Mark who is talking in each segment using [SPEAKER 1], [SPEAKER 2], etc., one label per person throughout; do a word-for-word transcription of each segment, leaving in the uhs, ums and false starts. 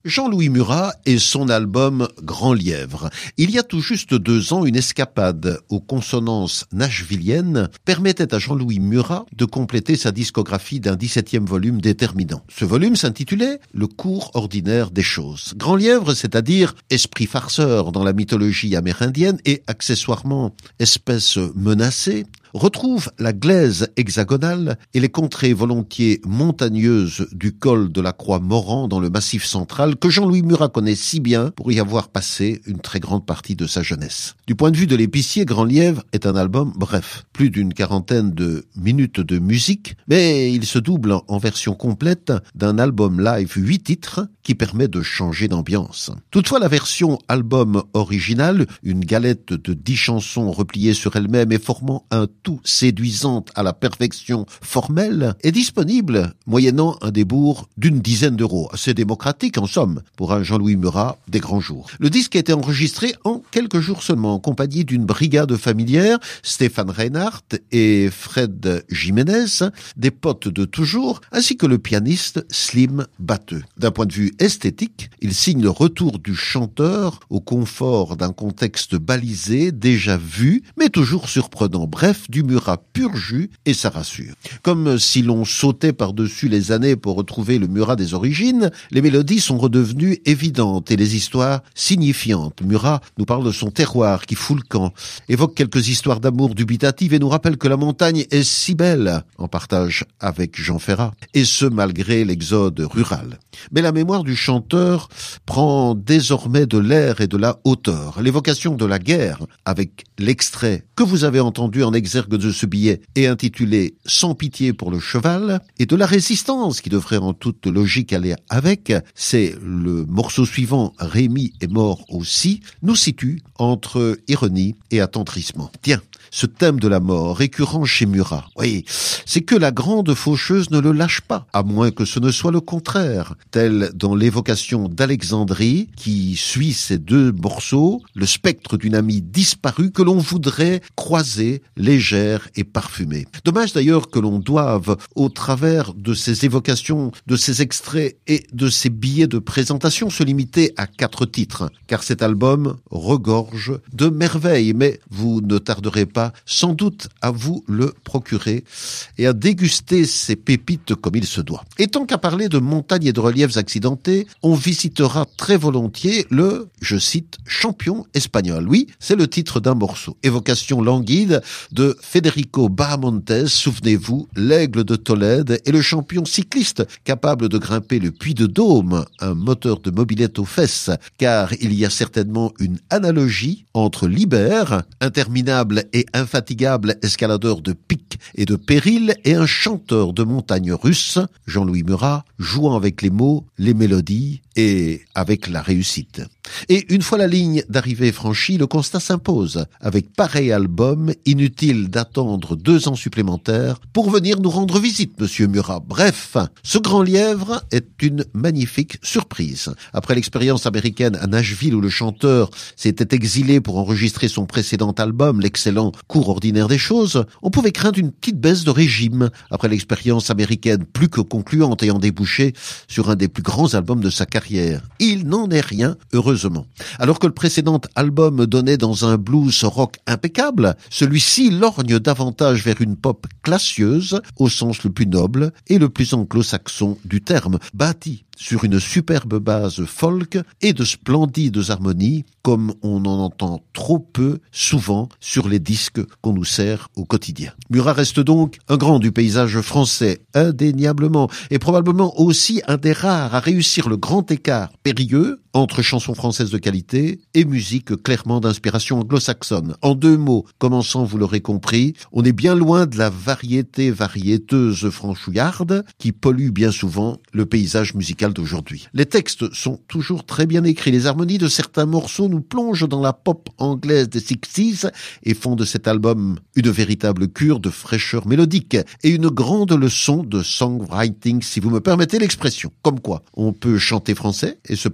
[SPEAKER 1] Jean-Louis Murat et son album Grand Lièvre. Il y a tout juste deux ans, une escapade aux consonances nashvilliennes permettait à Jean-Louis Murat de compléter sa discographie d'un dix-septième volume déterminant. Ce volume s'intitulait Le cours ordinaire des choses. Grand Lièvre, c'est-à-dire esprit farceur dans la mythologie amérindienne et accessoirement espèce menacée, retrouve la glaise hexagonale et les contrées volontiers montagneuses du col de la Croix-Moran dans le Massif central que Jean-Louis Murat connaît si bien pour y avoir passé une très grande partie de sa jeunesse. Du point de vue de l'épicier, Grand Lièvre est un album bref, plus d'une quarantaine de minutes de musique, mais il se double en version complète d'un album live huit titres qui permet de changer d'ambiance. Toutefois, la version album originale, une galette de dix chansons repliées sur elle-même et formant un tout séduisante à la perfection formelle, est disponible moyennant un débours d'une dizaine d'euros. Assez démocratique en somme pour un Jean-Louis Murat des grands jours. Le disque a été enregistré en quelques jours seulement en compagnie d'une brigade familière, Stéphane Reinhardt et Fred Jiménez, des potes de toujours, ainsi que le pianiste Slim Batteux. D'un point de vue esthétique, il signe le retour du chanteur au confort d'un contexte balisé, déjà vu, mais toujours surprenant. Bref, du Murat pur jus et ça rassure. Comme si l'on sautait par-dessus les années pour retrouver le Murat des origines, les mélodies sont redevenues évidentes et les histoires signifiantes. Murat nous parle de son terroir qui fout le camp, évoque quelques histoires d'amour dubitatives et nous rappelle que la montagne est si belle, en partage avec Jean Ferrat, et ce malgré l'exode rural. Mais la mémoire du chanteur prend désormais de l'air et de la hauteur. L'évocation de la guerre, avec l'extrait que vous avez entendu en exergue de ce billet et intitulé « Sans pitié pour le cheval » et de la résistance qui devrait en toute logique aller avec, c'est le morceau suivant « Rémi est mort aussi », nous situe entre ironie et attendrissement. Tiens, ce thème de la mort, récurrent chez Murat, oui, c'est que la grande faucheuse ne le lâche pas, à moins que ce ne soit le contraire, tel dans l'évocation d'Alexandrie, qui suit ces deux morceaux, le spectre d'une amie disparue que l'on voudrait croiser, légère et parfumée. Dommage d'ailleurs que l'on doive, au travers de ces évocations, de ces extraits et de ces billets de présentation, se limiter à quatre titres, car cet album regorge de merveilles, mais vous ne tarderez pas sans doute à vous le procurer et à déguster ces pépites comme il se doit. Et tant qu'à parler de montagnes et de reliefs accidentés, on visitera très volontiers le, je cite, champion espagnol. Oui, c'est le titre d'un morceau. Évocation languide de Federico Bahamontes, souvenez-vous, l'aigle de Tolède et le champion cycliste capable de grimper le Puy de Dôme, un moteur de mobilette aux fesses, car il y a certainement une analogie entre Libère, interminable et infatigable escaladeur de pics et de périls, et un chanteur de montagne russe, Jean-Louis Murat, jouant avec les mots, les mélodies et avec la réussite. Et une fois la ligne d'arrivée franchie, le constat s'impose. Avec pareil album, inutile d'attendre deux ans supplémentaires pour venir nous rendre visite, monsieur Murat. Bref, ce Grand Lièvre est une magnifique surprise. Après l'expérience américaine à Nashville où le chanteur s'était exilé pour enregistrer son précédent album, l'excellent Cours ordinaire des choses, on pouvait craindre une petite baisse de régime après l'expérience américaine plus que concluante ayant débouché sur un des plus grands albums de sa carrière. Il n'en est rien, heureusement. Alors que le précédent album donnait dans un blues rock impeccable, celui-ci lorgne davantage vers une pop classieuse au sens le plus noble et le plus anglo-saxon du terme, bâti sur une superbe base folk et de splendides harmonies, comme on en entend trop peu souvent sur les disques qu'on nous sert au quotidien. Murat reste donc un grand du paysage français, indéniablement, et probablement aussi un des rares à réussir le grand écart périlleux entre chansons françaises de qualité et musique clairement d'inspiration anglo-saxonne. En deux mots, commençant, vous l'aurez compris, on est bien loin de la variété variéteuse franchouillarde qui pollue bien souvent le paysage musical d'aujourd'hui. Les textes sont toujours très bien écrits. Les harmonies de certains morceaux nous plongent dans la pop anglaise des sixties et font de cet album une véritable cure de fraîcheur mélodique et une grande leçon de songwriting, si vous me permettez l'expression. Comme quoi, on peut chanter français et se prévaloir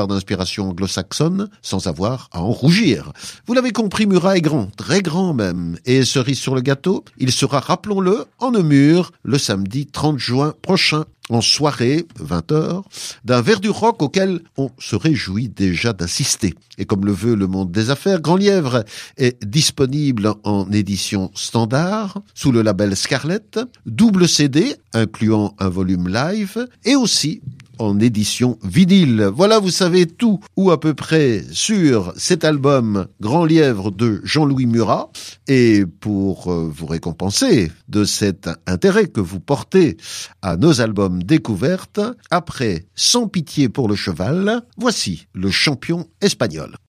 [SPEAKER 1] part d'inspiration anglo-saxonne, sans avoir à en rougir. Vous l'avez compris, Murat est grand, très grand même. Et cerise sur le gâteau, il sera, rappelons-le, en Namur, le samedi trente juin prochain, en soirée, vingt heures, d'un verre du rock auquel on se réjouit déjà d'assister. Et comme le veut le monde des affaires, Grand Lièvre est disponible en édition standard, sous le label Scarlett, double C D, incluant un volume live, et aussi en édition vinyle. Voilà, vous savez tout, ou à peu près, sur cet album Grand Lièvre de Jean-Louis Murat. Et pour euh, vous récompenser de cet intérêt que vous portez à nos albums découvertes, après Sans pitié pour le cheval, voici le champion espagnol.